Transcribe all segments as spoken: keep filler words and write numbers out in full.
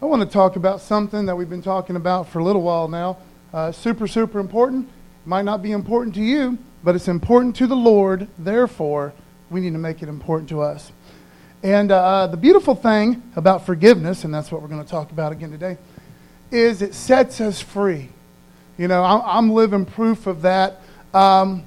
I want to talk about something that we've been talking about for a little while now. Uh, super, super important. Might not be important to you, but it's important to the Lord. Therefore, we need to make it important to us. And uh, the beautiful thing about forgiveness, and that's what we're going to talk about again today, is it sets us free. You know, I'm, I'm living proof of that. Um,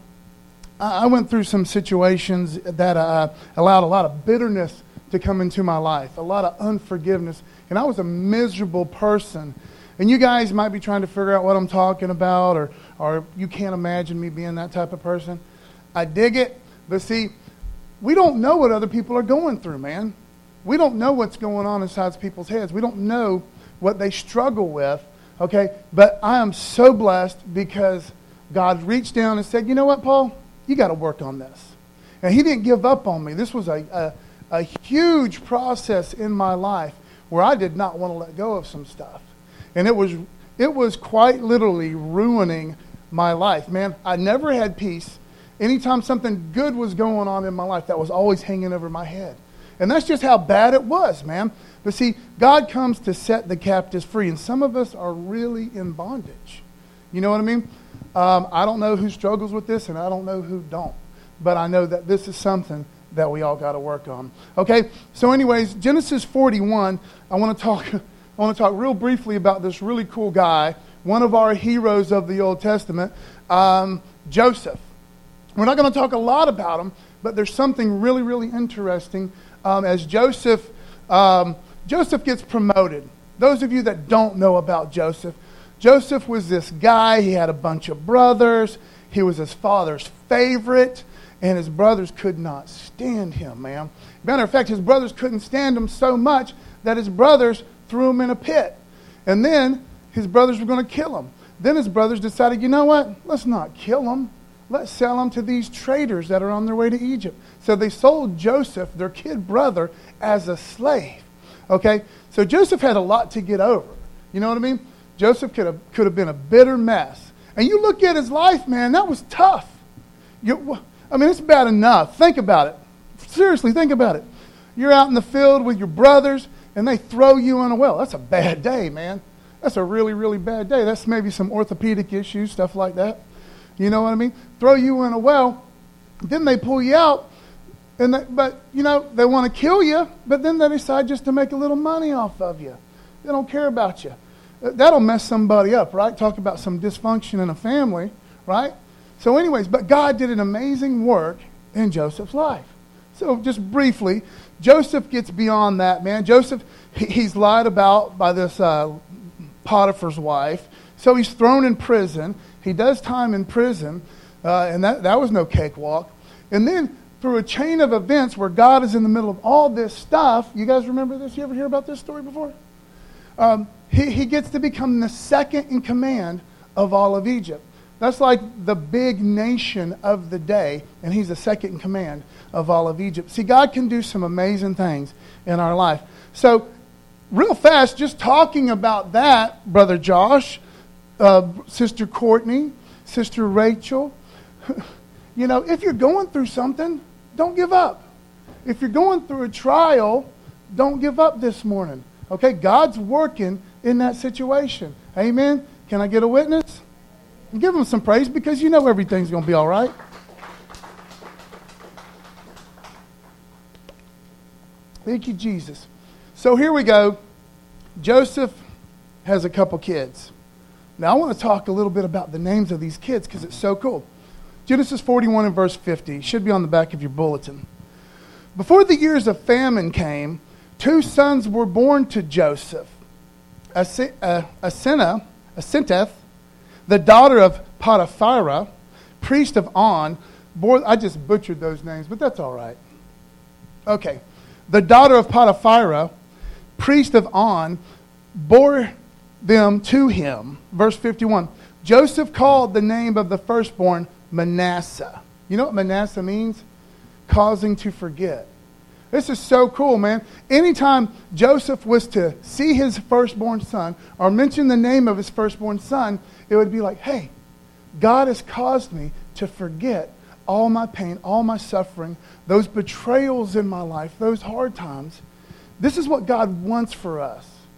I went through some situations that uh, allowed a lot of bitterness to come into my life, a lot of unforgiveness, and I was a miserable person. And you guys might be trying to figure out what I'm talking about, or, or you can't imagine me being that type of person. I dig it, but see, we don't know what other people are going through, man. We don't know what's going on inside people's heads. We don't know what they struggle with, okay? But I am so blessed because God reached down and said, you know what, Paul? You got to work on this. And he didn't give up on me. This was a, a, a huge process in my life where I did not want to let go of some stuff. And it was it was quite literally ruining my life, man. I never had peace. Anytime something good was going on in my life, that was always hanging over my head. And that's just how bad it was, man. But see, God comes to set the captives free. And some of us are really in bondage. You know what I mean? Um, I don't know who struggles with this, and I don't know who don't. But I know that this is something that we all got to work on. Okay? So anyways, Genesis forty-one, I want to talk... I want to talk real briefly about this really cool guy, one of our heroes of the Old Testament, um, Joseph. We're not going to talk a lot about him, but there's something really, really interesting. Um, as Joseph, um, Joseph gets promoted. Those of you that don't know about Joseph, Joseph was this guy. He had a bunch of brothers. He was his father's favorite, and his brothers could not stand him, man. Matter of fact, his brothers couldn't stand him so much that his brothers threw him in a pit. And then his brothers were going to kill him. Then his brothers decided, you know what? Let's not kill him. Let's sell him to these traders that are on their way to Egypt. So they sold Joseph, their kid brother, as a slave. Okay? So Joseph had a lot to get over. You know what I mean? Joseph could have, could have been a bitter mess. And you look at his life, man, that was tough. You, I mean, it's bad enough. Think about it. Seriously, think about it. You're out in the field with your brothers, and they throw you in a well. That's a bad day, man. That's a really, really bad day. That's maybe some orthopedic issues, stuff like that. You know what I mean? Throw you in a well, then they pull you out, and they, but, you know, they want to kill you, but then they decide just to make a little money off of you. They don't care about you. That'll mess somebody up, right? Talk about some dysfunction in a family, right? So anyways, but God did an amazing work in Joseph's life. So just briefly, Joseph gets beyond that, man. Joseph, he, he's lied about by this uh, Potiphar's wife. So he's thrown in prison. He does time in prison, uh, and that, that was no cakewalk. And then through a chain of events where God is in the middle of all this stuff, you guys remember this? You ever hear about this story before? Um, he, he gets to become the second in command of all of Egypt. That's like the big nation of the day, and he's the second in command of all of Egypt. See, God can do some amazing things in our life. So, real fast, just talking about that, Brother Josh, uh, Sister Courtney, Sister Rachel, you know, if you're going through something, don't give up. If you're going through a trial, don't give up this morning. Okay, God's working in that situation. Amen? Can I get a witness? Give him some praise because you know everything's going to be all right. Thank you, Jesus. So here we go. Joseph has a couple kids. Now I want to talk a little bit about the names of these kids because it's so cool. Genesis forty-one and verse fifty. Should be on the back of your bulletin. Before the years of famine came, two sons were born to Joseph. Asenath, Aseneth, the daughter of Potipharah, priest of On, bore, I just butchered those names, but that's all right. Okay. The daughter of Potipharah, priest of On, bore them to him. Verse fifty-one. Joseph called the name of the firstborn Manasseh. You know what Manasseh means? Causing to forget. This is so cool, man. Anytime Joseph was to see his firstborn son or mention the name of his firstborn son, it would be like, hey, God has caused me to forget all my pain, all my suffering, those betrayals in my life, those hard times. This is what God wants for us.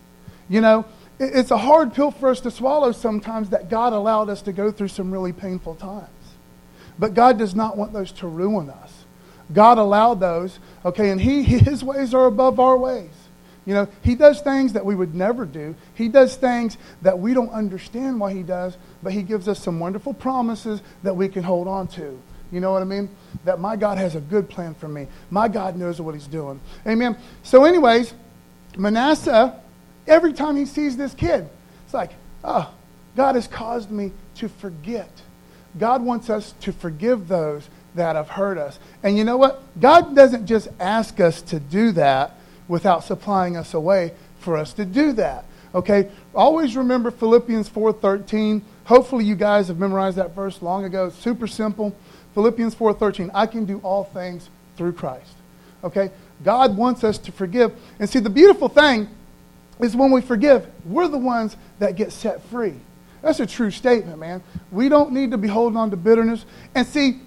You know, it, it's a hard pill for us to swallow sometimes that God allowed us to go through some really painful times. But God does not want those to ruin us. God allowed those, okay, and he, His ways are above our ways. You know, He does things that we would never do. He does things that we don't understand why He does, but He gives us some wonderful promises that we can hold on to. You know what I mean? That my God has a good plan for me. My God knows what He's doing. Amen. So anyways, Manasseh, every time he sees this kid, it's like, oh, God has caused me to forget. God wants us to forgive those that have hurt us. And you know what? God doesn't just ask us to do that without supplying us a way for us to do that. Okay? Always remember Philippians four thirteen. Hopefully you guys have memorized that verse long ago. It's super simple. Philippians four thirteen. I can do all things through Christ. Okay? God wants us to forgive. And see, the beautiful thing is when we forgive, we're the ones that get set free. That's a true statement, man. We don't need to be holding on to bitterness. And see,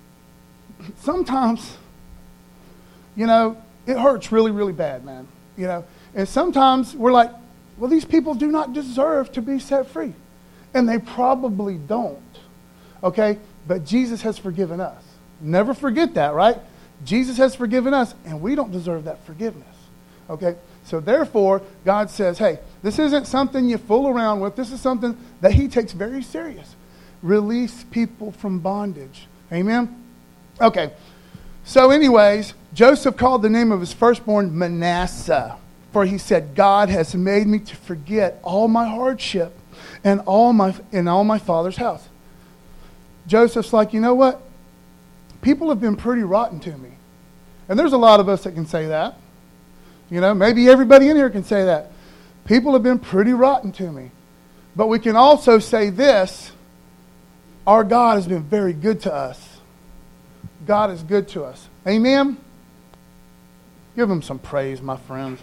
sometimes, you know, it hurts really, really bad, man. You know, and sometimes we're like, well, these people do not deserve to be set free. And they probably don't. Okay? But Jesus has forgiven us. Never forget that, right? Jesus has forgiven us, and we don't deserve that forgiveness. Okay? So therefore, God says, hey, this isn't something you fool around with. This is something that He takes very serious. Release people from bondage. Amen? Okay. So anyways, Joseph called the name of his firstborn Manasseh, for he said, God has made me to forget all my hardship and all my in all my father's house. Joseph's like, you know what? People have been pretty rotten to me. And there's a lot of us that can say that. You know, maybe everybody in here can say that. People have been pretty rotten to me. But we can also say this, our God has been very good to us. God is good to us. Amen? Give Him some praise, my friends.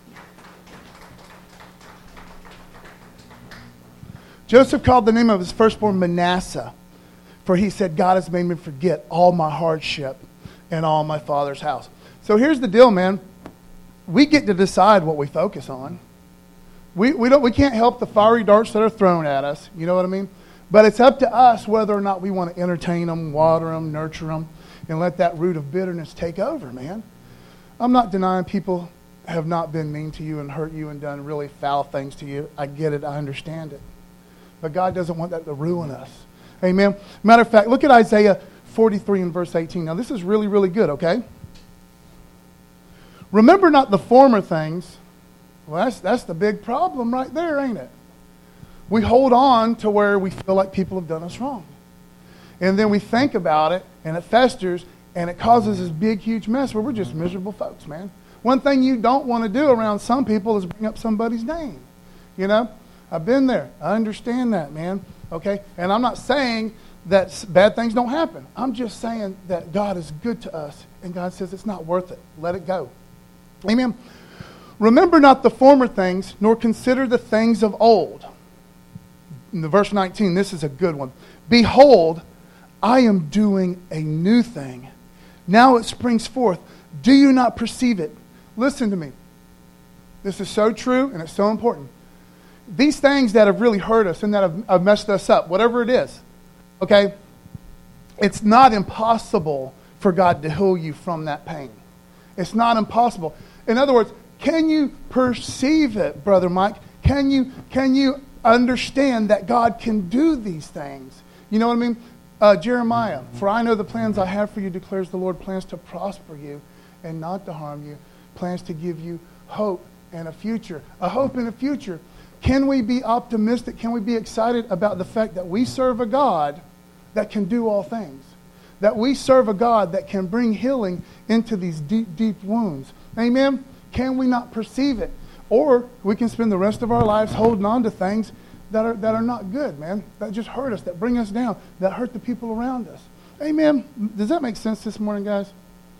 Joseph called the name of his firstborn Manasseh, for he said, God has made me forget all my hardship and all my father's house. So here's the deal, man. We get to decide what we focus on. We, we, don't, we can't help the fiery darts that are thrown at us. You know what I mean? But it's up to us whether or not we want to entertain them, water them, nurture them, and let that root of bitterness take over, man. I'm not denying people have not been mean to you and hurt you and done really foul things to you. I get it. I understand it. But God doesn't want that to ruin us. Amen? Matter of fact, look at Isaiah forty-three and verse eighteen. Now, this is really, really good, okay? Remember not the former things. Well, that's, that's the big problem right there, ain't it? We hold on to where we feel like people have done us wrong. And then we think about it, and it festers, and it causes this big, huge mess where we're just miserable folks, man. One thing you don't want to do around some people is bring up somebody's name. You know? I've been there. I understand that, man. Okay? And I'm not saying that bad things don't happen. I'm just saying that God is good to us, and God says it's not worth it. Let it go. Amen. Remember not the former things, nor consider the things of old. In the verse nineteen, this is a good one. Behold, I am doing a new thing. Now it springs forth. Do you not perceive it? Listen to me. This is so true, and it's so important. These things that have really hurt us and that have, have messed us up, whatever it is, okay, it's not impossible for God to heal you from that pain. It's not impossible. In other words, can you perceive it, Brother Mike? Can you, can you understand that God can do these things? You know what I mean? Uh, Jeremiah, for I know the plans I have for you, declares the Lord, plans to prosper you and not to harm you, plans to give you hope and a future. A hope and a future. Can we be optimistic? Can we be excited about the fact that we serve a God that can do all things? That we serve a God that can bring healing into these deep, deep wounds. Amen? Can we not perceive it? Or we can spend the rest of our lives holding on to things that are that are not good, man. That just hurt us, that bring us down, that hurt the people around us. Amen? Does that make sense this morning, guys?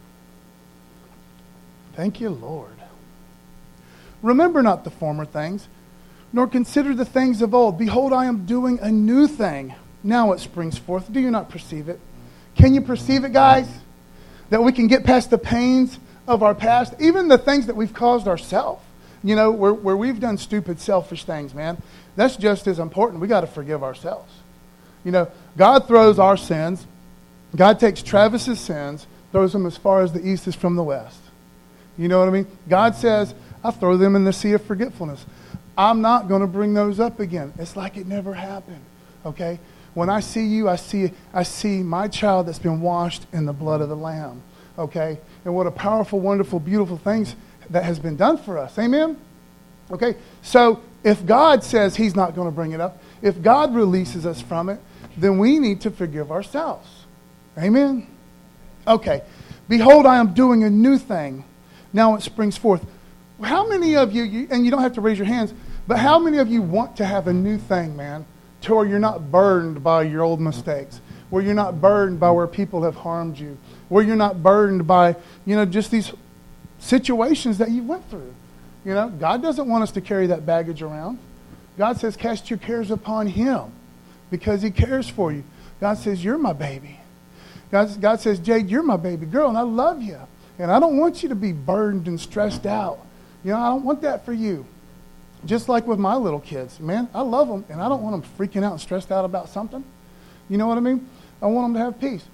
Thank you, Lord. Remember not the former things, nor consider the things of old. Behold, I am doing a new thing. Now it springs forth. Do you not perceive it? Can you perceive it, guys? That we can get past the pains of our past, even the things that we've caused ourselves. you know, where, where we've done stupid, selfish things, man, that's just as important. We got to forgive ourselves. You know, God throws our sins. God takes Travis's sins, throws them as far as the east is from the west. You know what I mean? God says, I throw them in the sea of forgetfulness. I'm not going to bring those up again. It's like it never happened. Okay? When I see you, I see I see my child that's been washed in the blood of the Lamb. Okay? And what a powerful, wonderful, beautiful things that has been done for us. Amen? Okay? So if God says he's not going to bring it up, if God releases us from it, then we need to forgive ourselves. Amen? Okay. Behold, I am doing a new thing. Now it springs forth. How many of you, you, and you don't have to raise your hands, but how many of you want to have a new thing, man, to where you're not burdened by your old mistakes, where you're not burdened by where people have harmed you, where you're not burdened by, you know, just these situations that you went through? You know, God doesn't want us to carry that baggage around. God says, cast your cares upon him because he cares for you. God says, you're my baby. God, God says, Jade, you're my baby girl, and I love you. And I don't want you to be burdened and stressed out. You know, I don't want that for you. Just like with my little kids. Man, I love them, and I don't want them freaking out and stressed out about something. You know what I mean? I want them to have peace.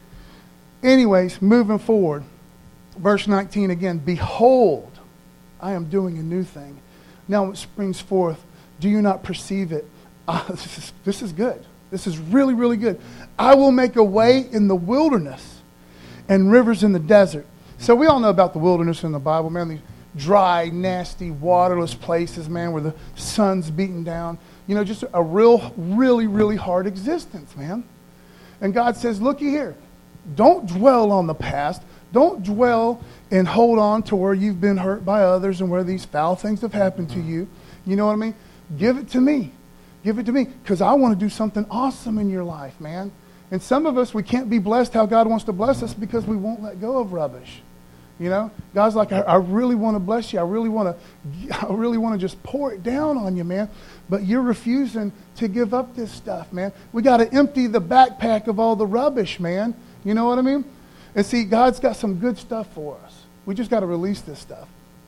Anyways, moving forward. Verse nineteen again. Behold, I am doing a new thing. Now it springs forth. Do you not perceive it? Uh, this is, this is good. This is really, really good. I will make a way in the wilderness and rivers in the desert. So we all know about the wilderness in the Bible, man. These dry, nasty, waterless places, man, where the sun's beating down. You know, just a real, really, really hard existence, man. And God says, looky here. Don't dwell on the past. Don't dwell and hold on to where you've been hurt by others and where these foul things have happened to you. You know what I mean? Give it to me. Give it to me. Because I want to do something awesome in your life, man. And some of us, we can't be blessed how God wants to bless us because we won't let go of rubbish. You know, God's like, I, I really want to bless you. I really want to, I really want to just pour it down on you, man. But you're refusing to give up this stuff, man. We got to empty the backpack of all the rubbish, man. You know what I mean? And see, God's got some good stuff for us. We just got to release this stuff.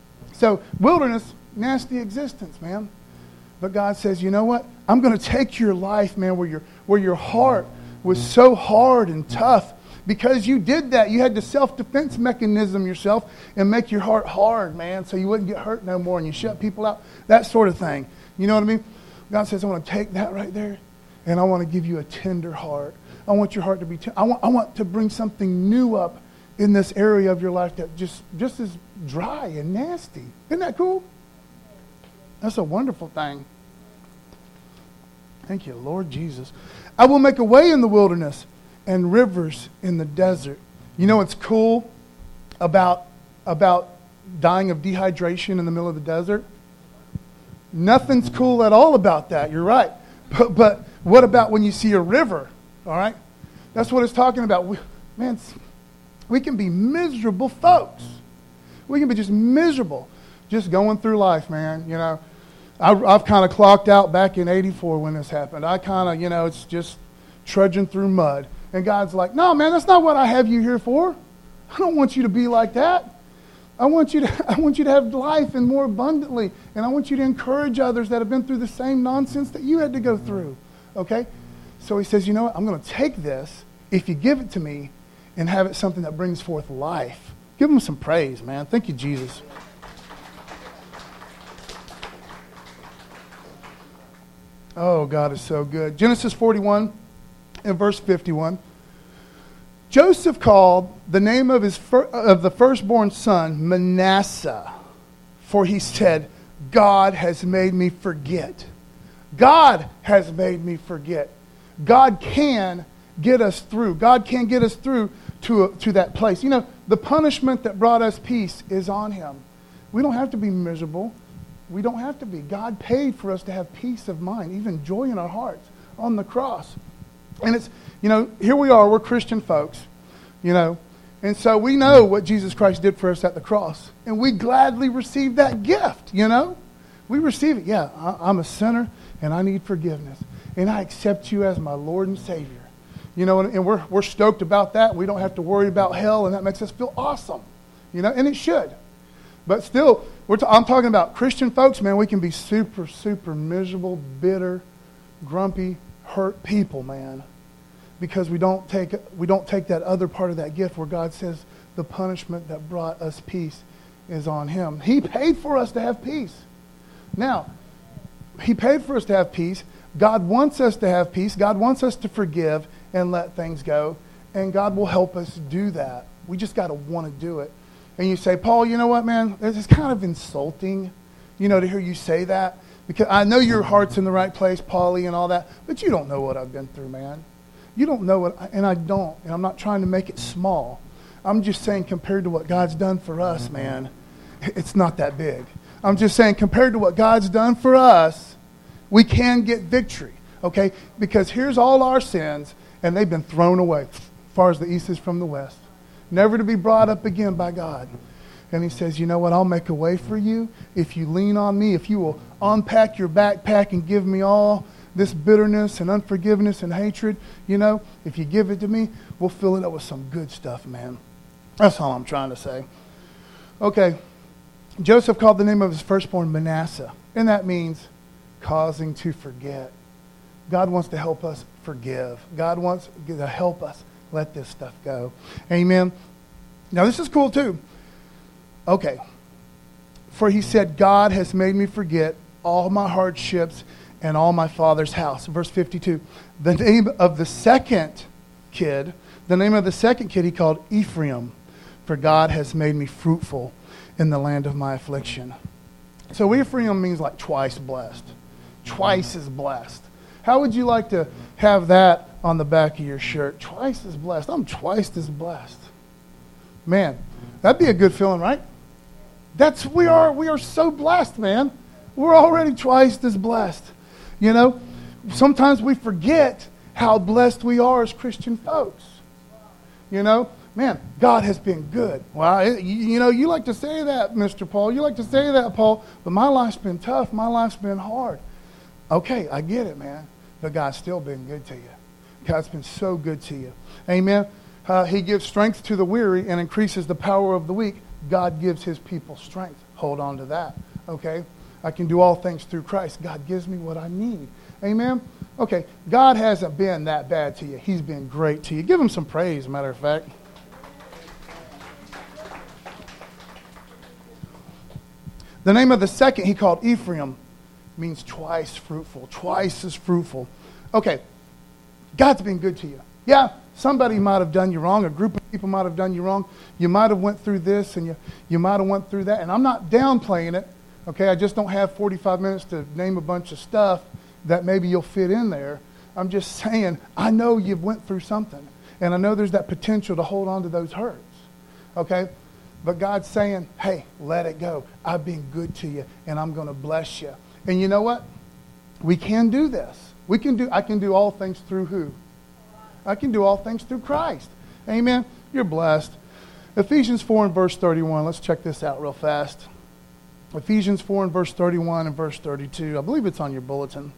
So, wilderness, nasty existence, man. But God says, you know what? I'm going to take your life, man, where your where your heart was so hard and tough. Because you did that, you had the self-defense mechanism yourself and make your heart hard, man, so you wouldn't get hurt no more and you shut people out, that sort of thing. You know what I mean? God says, I want to take that right there and I want to give you a tender heart. I want your heart to be, t- I want I want to bring something new up in this area of your life that just, just is dry and nasty. Isn't that cool? That's a wonderful thing. Thank you, Lord Jesus. I will make a way in the wilderness and rivers in the desert. You know what's cool about, about dying of dehydration in the middle of the desert? Nothing's cool at all about that. You're right. But, but what about when you see a river? All right? That's what it's talking about. We, man, we can be miserable folks. We can be just miserable just going through life, man. You know, I, I've kind of clocked out back in eighty-four when this happened. I kind of, you know, it's just trudging through mud. And God's like, no, man, that's not what I have you here for. I don't want you to be like that. I want you to, I want you to have life and more abundantly. And I want you to encourage others that have been through the same nonsense that you had to go through. Okay? So he says, you know what? I'm going to take this, if you give it to me, and have it something that brings forth life. Give him some praise, man. Thank you, Jesus. Oh, God is so good. Genesis forty-one. In verse fifty-one, Joseph called the name of his fir- of the firstborn son Manasseh, for he said, God has made me forget. God has made me forget. God can get us through. God can get us through to, a, to that place. You know, the punishment that brought us peace is on him. We don't have to be miserable. We don't have to be. God paid for us to have peace of mind, even joy in our hearts on the cross. And it's, you know, here we are, we're Christian folks, you know, and so we know what Jesus Christ did for us at the cross. And we gladly receive that gift, you know. We receive it. Yeah, I, I'm a sinner and I need forgiveness. And I accept you as my Lord and Savior. You know, and, and we're we're stoked about that. We don't have to worry about hell, and that makes us feel awesome, you know, and it should. But still, we're t- I'm talking about Christian folks, man, we can be super, super miserable, bitter, grumpy, hurt people, man. Because we don't take we don't take that other part of that gift where God says the punishment that brought us peace is on him. He paid for us to have peace. Now, he paid for us to have peace. God wants us to have peace. God wants us to forgive and let things go. And God will help us do that. We just got to want to do it. And you say, Paul, you know what, man? It's kind of insulting, you know, to hear you say that. Because I know your heart's in the right place, Paulie, and all that. But you don't know what I've been through, man. You don't know what, and I don't. And I'm not trying to make it small. I'm just saying compared to what God's done for us, man, it's not that big. I'm just saying compared to what God's done for us, we can get victory, okay? Because here's all our sins, and they've been thrown away as far as the east is from the west, never to be brought up again by God. And he says, you know what, I'll make a way for you if you lean on me, if you will unpack your backpack and give me all this bitterness and unforgiveness and hatred, you know, if you give it to me, we'll fill it up with some good stuff, man. That's all I'm trying to say. Okay, Joseph called the name of his firstborn Manasseh, and that means causing to forget. God wants to help us forgive. God wants to help us let this stuff go. Amen. Now this is cool too. Okay. For he said, God has made me forget all my hardships and all my father's house. Verse fifty-two. The name of the second kid, the name of the second kid he called Ephraim. For God has made me fruitful in the land of my affliction. So Ephraim means like twice blessed. Twice as blessed. How would you like to have that on the back of your shirt? Twice as blessed. I'm twice as blessed. Man, that'd be a good feeling, right? That's we are we are so blessed, man. We're already twice as blessed. You know, sometimes we forget how blessed we are as Christian folks. You know, man, God has been good. Well, it, you, you know, you like to say that, Mister Paul. You like to say that, Paul. But my life's been tough. My life's been hard. Okay, I get it, man. But God's still been good to you. God's been so good to you. Amen. Uh, he gives strength to the weary and increases the power of the weak. God gives his people strength. Hold on to that. Okay? I can do all things through Christ. God gives me what I need. Amen? Okay, God hasn't been that bad to you. He's been great to you. Give him some praise, matter of fact. The name of the second he called Ephraim means twice fruitful, twice as fruitful. Okay, God's been good to you. Yeah, somebody might have done you wrong. A group of people might have done you wrong. You might have went through this and you, you might have went through that. And I'm not downplaying it. Okay, I just don't have forty-five minutes to name a bunch of stuff that maybe you'll fit in there. I'm just saying, I know you've went through something. And I know there's that potential to hold on to those hurts. Okay? But God's saying, hey, let it go. I've been good to you, and I'm going to bless you. And you know what? We can do this. We can do. I can do all things through who? I can do all things through Christ. Amen? You're blessed. Ephesians four and verse thirty-one. Let's check this out real fast. Ephesians four and verse thirty-one and verse thirty-two. I believe it's on your bulletin.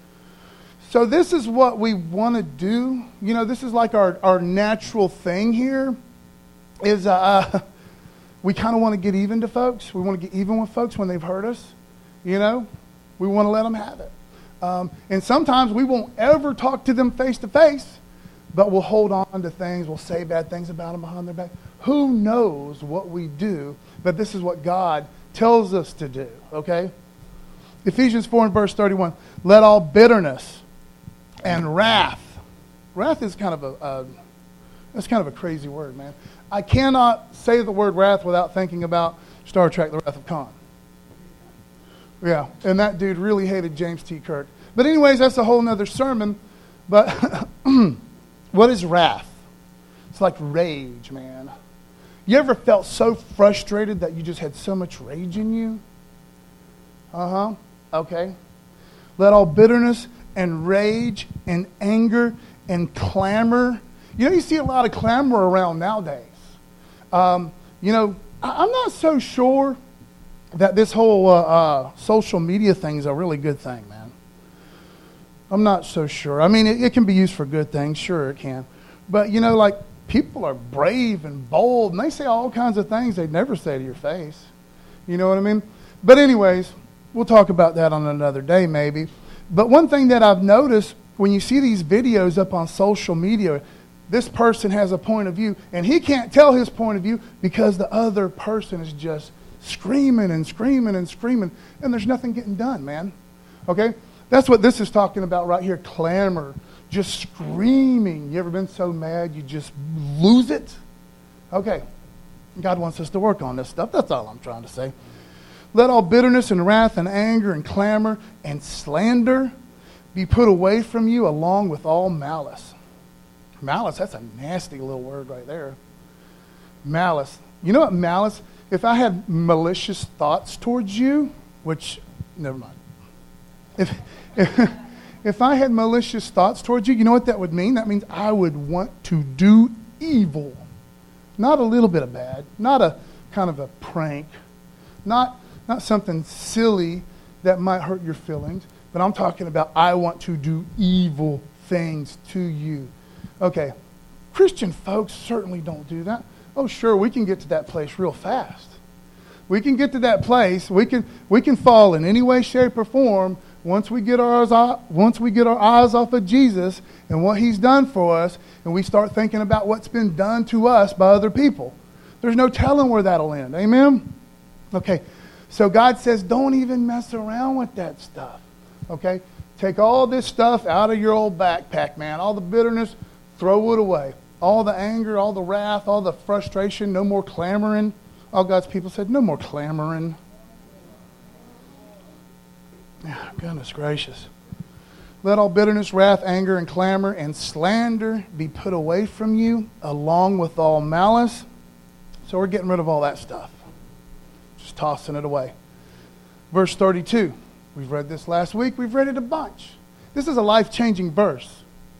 So this is what we want to do. You know, this is like our, our natural thing here. Is uh, we kind of want to get even to folks. We want to get even with folks when they've hurt us. You know, we want to let them have it. Um, and sometimes we won't ever talk to them face to face, but we'll hold on to things. We'll say bad things about them behind their back. Who knows what we do? But this is what God tells us to do, okay? Ephesians four and verse thirty-one. Let all bitterness and wrath. Wrath is kind of a, a that's kind of a crazy word, man. I cannot say the word wrath without thinking about Star Trek: The Wrath of Khan. Yeah, and that dude really hated James T. Kirk. But anyways, that's a whole nother sermon. But what is wrath? It's like rage, man. You ever felt so frustrated that you just had so much rage in you? Uh-huh. Okay. Let all bitterness and rage and anger and clamor. You know, you see a lot of clamor around nowadays. Um, you know, I, I'm not so sure that this whole uh, uh, social media thing is a really good thing, man. I'm not so sure. I mean, it, it can be used for good things. Sure, it can. But, you know, like, people are brave and bold, and they say all kinds of things they'd never say to your face. You know what I mean? But anyways, we'll talk about that on another day maybe. But one thing that I've noticed when you see these videos up on social media, this person has a point of view, and he can't tell his point of view because the other person is just screaming and screaming and screaming, and there's nothing getting done, man. Okay? That's what this is talking about right here, clamor, just screaming. You ever been so mad you just lose it? Okay. God wants us to work on this stuff. That's all I'm trying to say. Let all bitterness and wrath and anger and clamor and slander be put away from you along with all malice. Malice, that's a nasty little word right there. Malice. You know what malice? If I had malicious thoughts towards you, which, never mind. If, if, if I had malicious thoughts towards you, you know what that would mean? That means I would want to do evil. Not a little bit of bad. Not a kind of a prank. Not, not something silly that might hurt your feelings. But I'm talking about I want to do evil things to you. Okay, Christian folks certainly don't do that. Oh, sure, we can get to that place real fast. We can get to that place. We can we can fall in any way, shape, or form once we get our eyes, once we get our eyes off of Jesus and what He's done for us, and we start thinking about what's been done to us by other people. There's no telling where that'll end. Amen? Okay, so God says don't even mess around with that stuff. Okay? Take all this stuff out of your old backpack, man. All the bitterness, throw it away. All the anger, all the wrath, all the frustration, no more clamoring. All God's people said, no more clamoring. Oh, goodness gracious. Let all bitterness, wrath, anger, and clamor, and slander be put away from you, along with all malice. So we're getting rid of all that stuff. Just tossing it away. Verse thirty-two. We've read this last week. We've read it a bunch. This is a life-changing verse.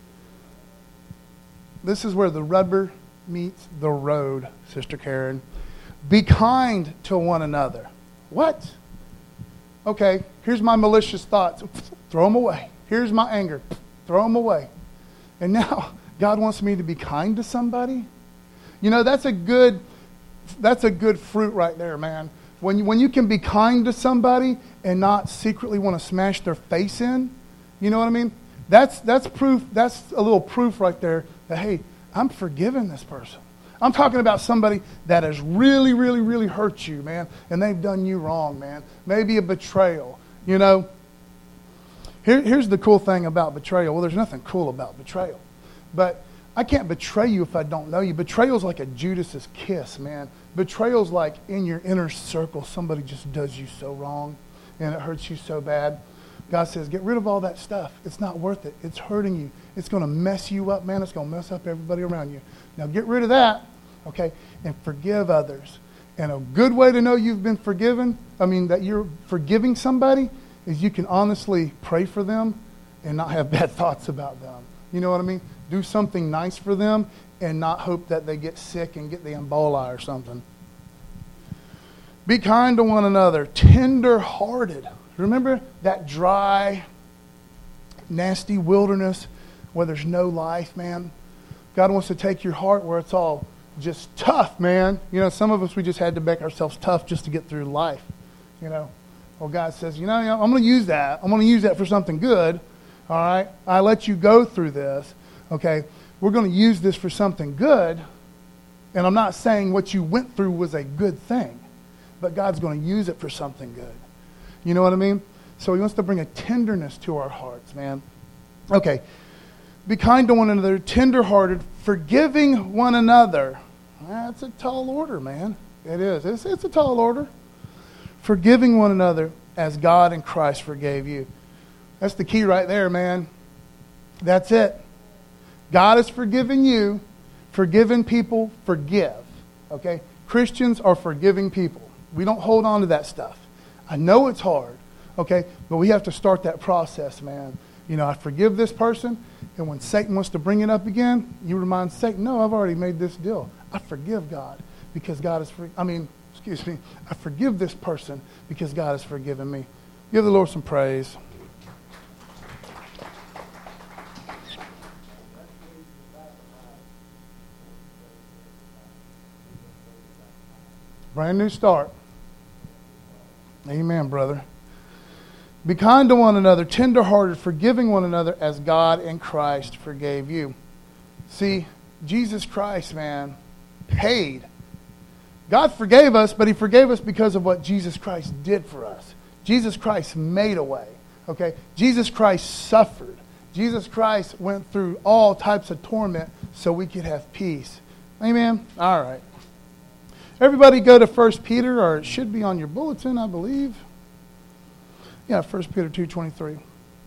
This is where the rubber meets the road, Sister Karen. Be kind to one another. What? Okay, here's my malicious thoughts. Throw them away. Here's my anger. Throw them away. And now God wants me to be kind to somebody? You know, that's a good, that's a good fruit right there, man. When you, when you can be kind to somebody and not secretly want to smash their face in, you know what I mean? That's that's proof. That's a little proof right there that, hey, I'm forgiving this person. I'm talking about somebody that has really, really, really hurt you, man, and they've done you wrong, man. Maybe a betrayal, you know. Here, here's the cool thing about betrayal. Well, there's nothing cool about betrayal. But I can't betray you if I don't know you. Betrayal's like a Judas's kiss, man. Betrayal's like in your inner circle, somebody just does you so wrong, and it hurts you so bad. God says, get rid of all that stuff. It's not worth it. It's hurting you. It's going to mess you up, man. It's going to mess up everybody around you. Now get rid of that, okay, and forgive others. And a good way to know you've been forgiven, I mean that you're forgiving somebody, is you can honestly pray for them and not have bad thoughts about them. You know what I mean? Do something nice for them and not hope that they get sick and get the Ebola or something. Be kind to one another, tender-hearted. Remember that dry, nasty wilderness where there's no life, man? God wants to take your heart where it's all just tough, man. You know, some of us, we just had to make ourselves tough just to get through life, you know. Well, God says, you know, I'm going to use that. I'm going to use that for something good, all right? I let you go through this, okay? We're going to use this for something good, and I'm not saying what you went through was a good thing, but God's going to use it for something good. You know what I mean? So He wants to bring a tenderness to our hearts, man. Okay. Be kind to one another, tender-hearted, forgiving one another. That's a tall order, man. It is. It's, it's a tall order. Forgiving one another as God in Christ forgave you. That's the key right there, man. That's it. God has forgiven you. Forgiven people forgive. Okay? Christians are forgiving people. We don't hold on to that stuff. I know it's hard, okay? But we have to start that process, man. You know, I forgive this person, and when Satan wants to bring it up again, you remind Satan, no, I've already made this deal. I forgive God because God is free. I mean, excuse me, I forgive this person because God has forgiven me. Give the Lord some praise. Brand new start. Amen, brother. Be kind to one another, tenderhearted, forgiving one another as God in Christ forgave you. See, Jesus Christ, man, paid. God forgave us, but he forgave us because of what Jesus Christ did for us. Jesus Christ made a way. Okay? Jesus Christ suffered. Jesus Christ went through all types of torment so we could have peace. Amen? All right. Everybody go to First Peter, or it should be on your bulletin, I believe. Yeah, First Peter two twenty-three.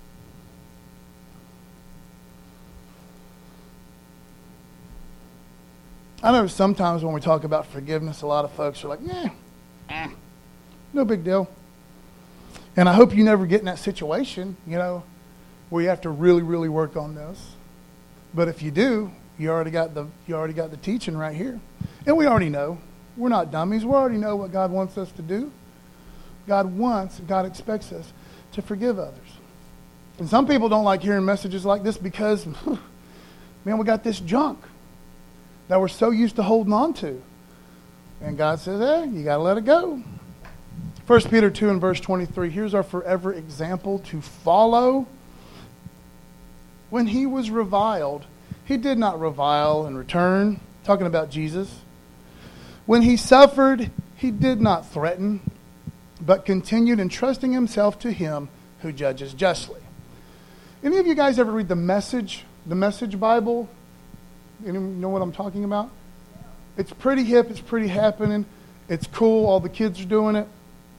I know sometimes when we talk about forgiveness, a lot of folks are like, yeah, eh, no big deal. And I hope you never get in that situation, you know, where you have to really, really work on this. But if you do, you already got the you already got the teaching right here. And we already know. We're not dummies. We already know what God wants us to do. God wants, God expects us to forgive others. And some people don't like hearing messages like this because, man, we got this junk that we're so used to holding on to. And God says, eh, you got to let it go. First Peter two and verse twenty-three, here's our forever example to follow. When he was reviled, he did not revile in return. Talking about Jesus. When he suffered, he did not threaten, but continued entrusting himself to him who judges justly. Any of you guys ever read the Message, the Message Bible? You know what I'm talking about? It's pretty hip. It's pretty happening. It's cool. All the kids are doing it.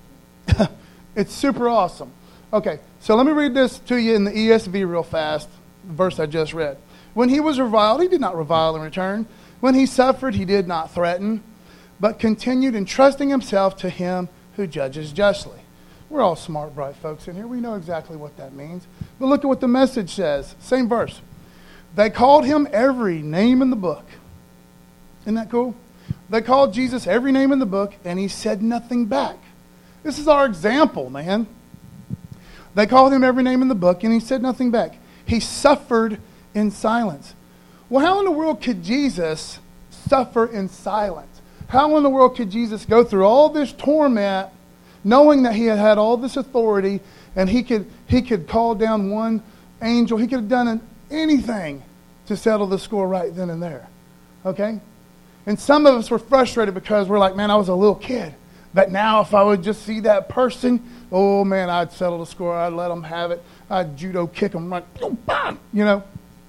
It's super awesome. Okay, so let me read this to you in the E S V real fast, the verse I just read. When he was reviled, he did not revile in return. When he suffered, he did not threaten, but continued entrusting himself to him who judges justly. We're all smart, bright folks in here. We know exactly what that means. But look at what the Message says. Same verse. They called him every name in the book. Isn't that cool? They called Jesus every name in the book, and he said nothing back. This is our example, man. They called him every name in the book, and he said nothing back. He suffered in silence. Well, how in the world could Jesus suffer in silence? How in the world could Jesus go through all this torment, knowing that he had had all this authority, and he could he could call down one angel. He could have done anything to settle the score right then and there. Okay? And some of us were frustrated because we're like, man, I was a little kid. But now if I would just see that person, oh, man, I'd settle the score. I'd let them have it. I'd judo kick them right. You know?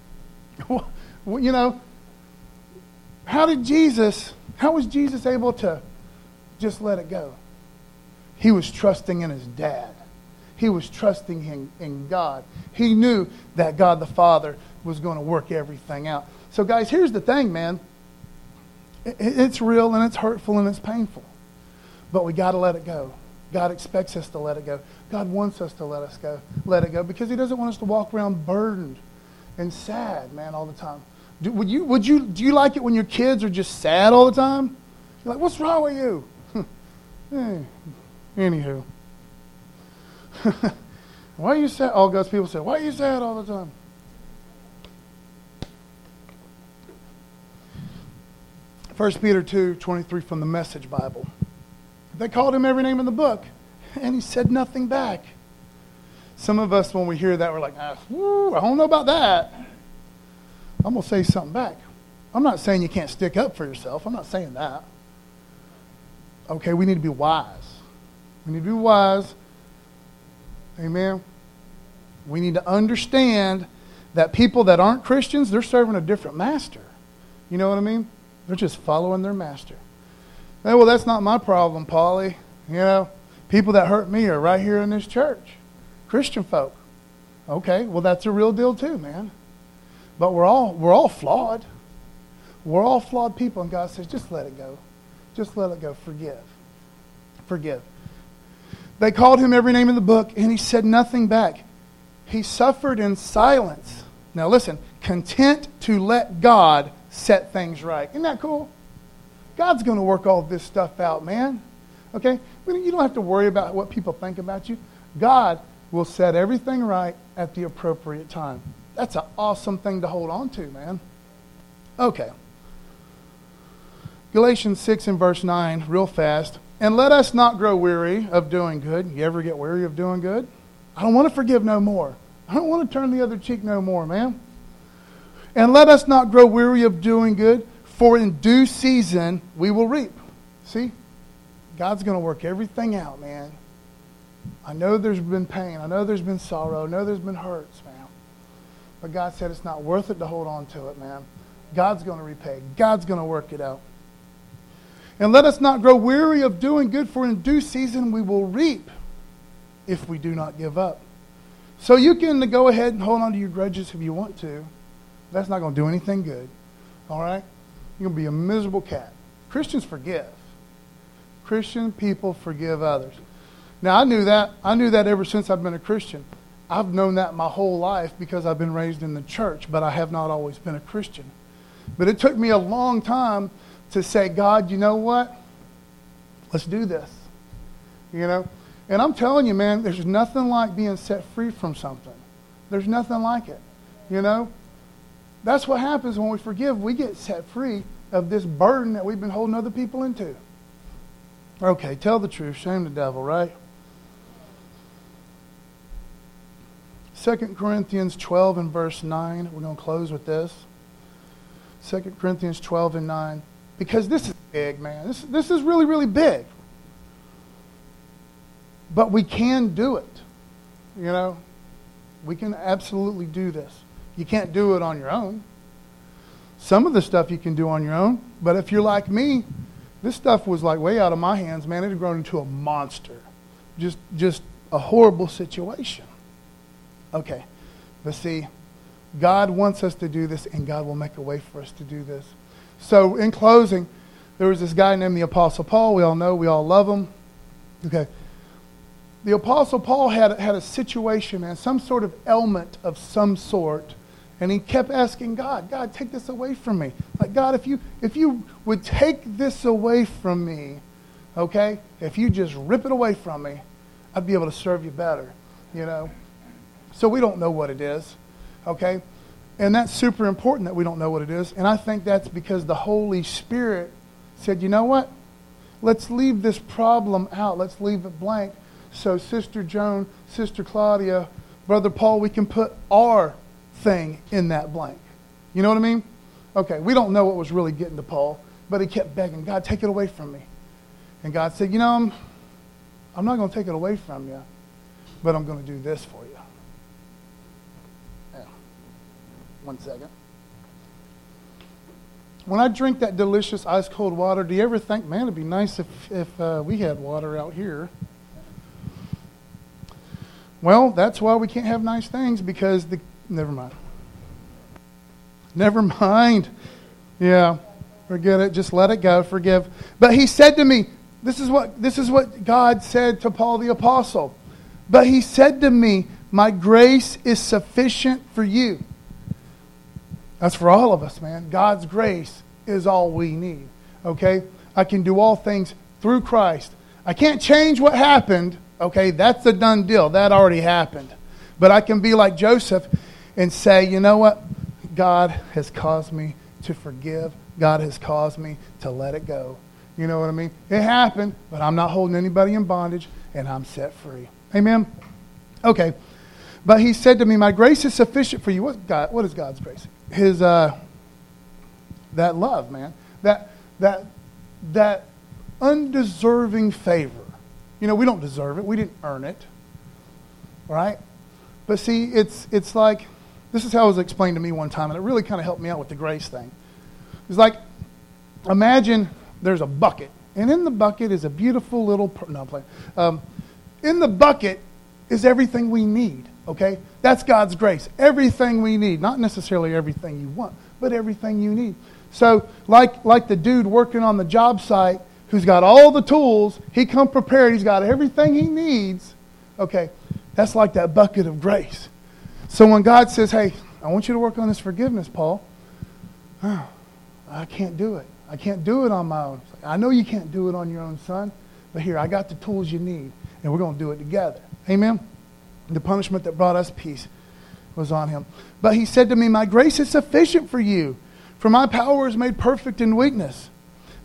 You know? How did Jesus, how was Jesus able to just let it go? He was trusting in his dad. He was trusting in, in God. He knew that God the Father was going to work everything out. So, guys, here's the thing, man. It, it's real and it's hurtful and it's painful. But we got to let it go. God expects us to let it go. God wants us to let us go, let it go, because he doesn't want us to walk around burdened and sad, man, all the time. Do, would you, would you, do you like it when your kids are just sad all the time? You're like, what's wrong with you? hey, anywho. Why are you sad? All God's people say, why are you sad all the time? First Peter two twenty-three from the Message Bible. They called him every name in the book, and he said nothing back. Some of us, when we hear that, we're like, ah, woo, I don't know about that. I'm going to say something back. I'm not saying you can't stick up for yourself. I'm not saying that. Okay, we need to be wise. We need to be wise. Amen. We need to understand that people that aren't Christians, they're serving a different master. You know what I mean? They're just following their master. Hey, well, that's not my problem, Paulie. You know, people that hurt me are right here in this church. Christian folk. Okay, well, that's a real deal too, man. But we're all we're all flawed. We're all flawed people, and God says, just let it go. Just let it go. Forgive. Forgive. They called him every name in the book, and he said nothing back. He suffered in silence. Now listen, content to let God set things right. Isn't that cool? God's going to work all this stuff out, man. Okay? You don't have to worry about what people think about you. God will set everything right at the appropriate time. That's an awesome thing to hold on to, man. Okay. Galatians six and verse nine, real fast. And let us not grow weary of doing good. You ever get weary of doing good? I don't want to forgive no more. I don't want to turn the other cheek no more, man. And let us not grow weary of doing good, for in due season we will reap. See? God's going to work everything out, man. I know there's been pain. I know there's been sorrow. I know there's been hurts, man. But God said it's not worth it to hold on to it, man. God's going to repay. God's going to work it out. And let us not grow weary of doing good, for in due season we will reap if we do not give up. So you can go ahead and hold on to your grudges if you want to. That's not going to do anything good. All right? You're going to be a miserable cat. Christians forgive. Christian people forgive others. Now, I knew that. I knew that ever since I've been a Christian. I've known that my whole life because I've been raised in the church, but I have not always been a Christian. But it took me a long time to say, God, you know what? Let's do this. You know? And I'm telling you, man, there's nothing like being set free from something. There's nothing like it. You know? That's what happens when we forgive. We get set free of this burden that we've been holding other people into. Okay, tell the truth. Shame the devil, right? Second Corinthians twelve and verse nine. We're going to close with this. Second Corinthians twelve and nine. Because this is big, man. This, this is really, really big. But we can do it. You know? We can absolutely do this. You can't do it on your own. Some of the stuff you can do on your own. But if you're like me, this stuff was like way out of my hands, man. It had grown into a monster. Just, just a horrible situation. Okay. But see, God wants us to do this, and God will make a way for us to do this. So in closing, there was this guy named the Apostle Paul. We all know, we all love him. Okay. The Apostle Paul had, had a situation, man, some sort of ailment of some sort. And he kept asking God, God, take this away from me. Like, God, if you if you would take this away from me, okay, if you just rip it away from me, I'd be able to serve you better, you know. So we don't know what it is, okay? And that's super important that we don't know what it is. And I think that's because the Holy Spirit said, you know what? Let's leave this problem out. Let's leave it blank. So Sister Joan, Sister Claudia, Brother Paul, we can put our thing in that blank. You know what I mean? Okay, we don't know what was really getting to Paul, but he kept begging, God, take it away from me. And God said, you know, I'm, I'm not going to take it away from you, but I'm going to do this for you. Yeah. One second. When I drink that delicious ice cold water, do you ever think, man, it'd be nice if, if uh, we had water out here? Well, that's why we can't have nice things, because the Never mind. Never mind. Yeah, forget it. Just let it go. Forgive. But he said to me, this is what this is what God said to Paul the Apostle. But he said to me, my grace is sufficient for you. That's for all of us, man. God's grace is all we need. Okay? I can do all things through Christ. I can't change what happened. Okay? That's a done deal. That already happened. But I can be like Joseph and say, you know what? God has caused me to forgive. God has caused me to let it go. You know what I mean? It happened, but I'm not holding anybody in bondage, and I'm set free. Amen? Okay. But he said to me, my grace is sufficient for you. What God? What is God's grace? His, uh, that love, man. That, that, that undeserving favor. You know, we don't deserve it. We didn't earn it. Right? But see, it's it's like, this is how it was explained to me one time, and it really kind of helped me out with the grace thing. It's like, imagine there's a bucket, and in the bucket is a beautiful little, per- no, I'm playing. Um, in the bucket is everything we need, okay? That's God's grace. Everything we need. Not necessarily everything you want, but everything you need. So, like like the dude working on the job site who's got all the tools, he come prepared, he's got everything he needs, okay? That's like that bucket of grace. So when God says, hey, I want you to work on this forgiveness, Paul. Oh, I can't do it. I can't do it on my own. I know you can't do it on your own, son. But here, I got the tools you need. And we're going to do it together. Amen? The punishment that brought us peace was on him. But he said to me, my grace is sufficient for you. For my power is made perfect in weakness.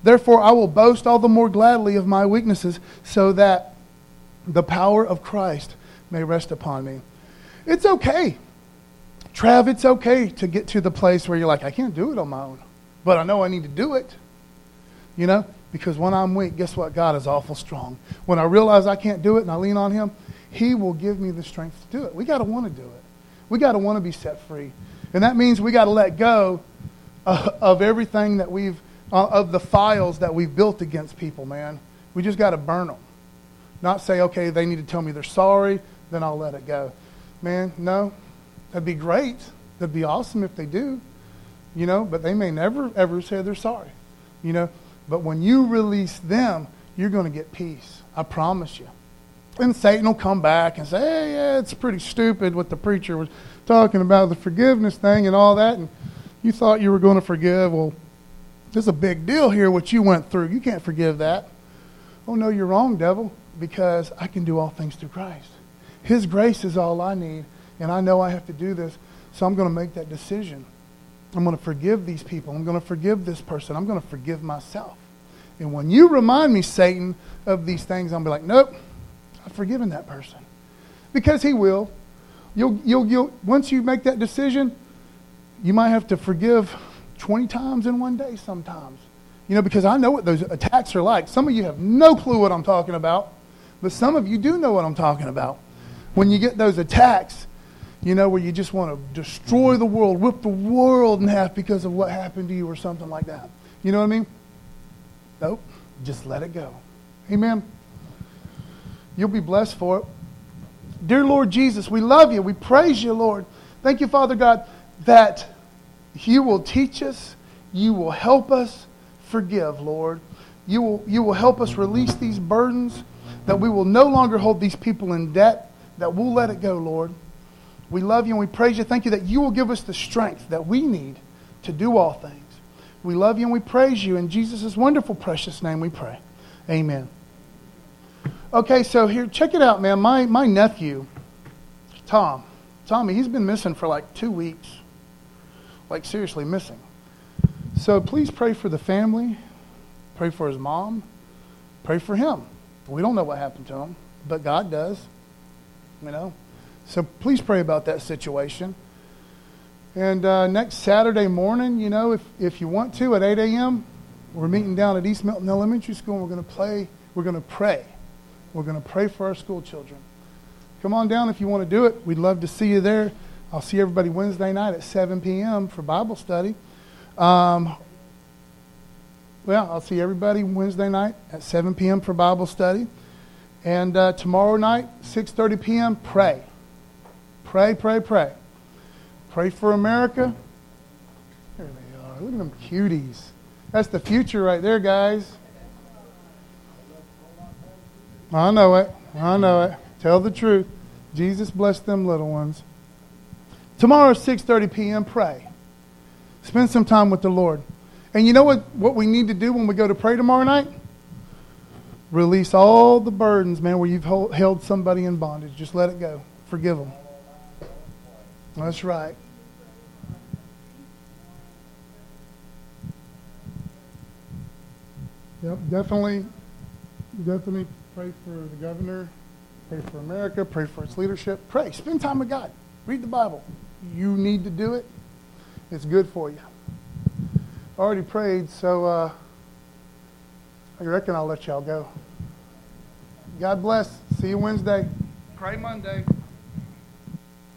Therefore, I will boast all the more gladly of my weaknesses, so that the power of Christ may rest upon me. It's okay. Trav, it's okay to get to the place where you're like, I can't do it on my own, but I know I need to do it. You know, because when I'm weak, guess what? God is awful strong. When I realize I can't do it and I lean on Him, He will give me the strength to do it. We got to want to do it. We got to want to be set free. And that means we got to let go uh, of everything that we've, uh, of the files that we've built against people, man. We just got to burn them. Not say, okay, they need to tell me they're sorry, then I'll let it go. Man, no. That'd be great. That'd be awesome if they do. You know, but they may never, ever say they're sorry. You know, but when you release them, you're going to get peace. I promise you. And Satan will come back and say, hey, yeah, it's pretty stupid what the preacher was talking about, the forgiveness thing and all that. And you thought you were going to forgive. Well, there's a big deal here what you went through. You can't forgive that. Oh, no, you're wrong, devil, because I can do all things through Christ. His grace is all I need, and I know I have to do this, so I'm going to make that decision. I'm going to forgive these people. I'm going to forgive this person. I'm going to forgive myself. And when you remind me, Satan, of these things, I'm going to be like, nope, I've forgiven that person. Because he will. You'll, you'll, you'll, once you make that decision, you might have to forgive twenty times in one day sometimes. You know, because I know what those attacks are like. Some of you have no clue what I'm talking about, but some of you do know what I'm talking about. When you get those attacks, you know, where you just want to destroy the world, rip the world in half because of what happened to you or something like that. You know what I mean? Nope. Just let it go. Amen. You'll be blessed for it. Dear Lord Jesus, we love you. We praise you, Lord. Thank you, Father God, that you will teach us. You will help us forgive, Lord. You will, you will help us release these burdens, that we will no longer hold these people in debt, that we'll let it go, Lord. We love you and we praise you. Thank you that you will give us the strength that we need to do all things. We love you and we praise you. In Jesus' wonderful, precious name we pray. Amen. Okay, so here, check it out, man. My, my nephew, Tom, Tommy, he's been missing for like two weeks. Like, seriously missing. So please pray for the family. Pray for his mom. Pray for him. We don't know what happened to him, but God does. You know. So please pray about that situation. And uh, next Saturday morning, you know, if, if you want to, at eight a.m., we're meeting down at East Milton Elementary School, and we're going to play. We're going to pray. We're going to pray for our school children. Come on down if you want to do it. We'd love to see you there. I'll see everybody Wednesday night at seven p.m. for Bible study. Um, well, I'll see everybody Wednesday night at seven p.m. for Bible study. And uh, tomorrow night, six thirty p.m., pray. Pray, pray, pray. Pray for America. There they are. Look at them cuties. That's the future right there, guys. I know it. I know it. Tell the truth. Jesus bless them little ones. Tomorrow at six thirty p.m., pray. Spend some time with the Lord. And you know what, what we need to do when we go to pray tomorrow night? Release all the burdens, man, where you've hold, held somebody in bondage. Just let it go. Forgive them. That's right. Yep, definitely, definitely pray for the governor, pray for America, pray for its leadership. Pray. Spend time with God. Read the Bible. You need to do it. It's good for you. I already prayed, so uh, I reckon I'll let y'all go. God bless. See you Wednesday. Pray Monday.